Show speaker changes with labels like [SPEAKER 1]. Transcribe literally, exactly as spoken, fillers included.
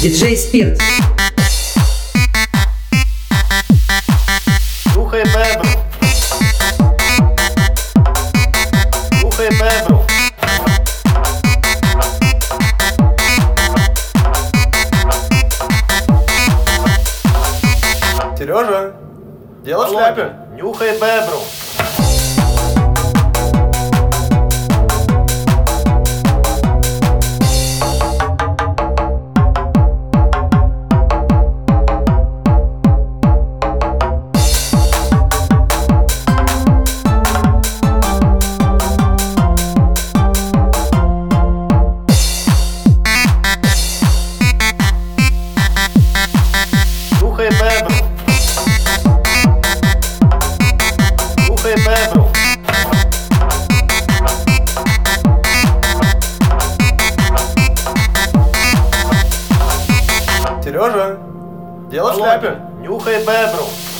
[SPEAKER 1] Диджей Спирт.
[SPEAKER 2] Нюхай бебру. Нюхай бебру. Сережа, дело в шляпе. Нюхай бебру. Нюхай бебру. Нюхай бебру. Сережа, дело в шляпе. Нюхай бебру.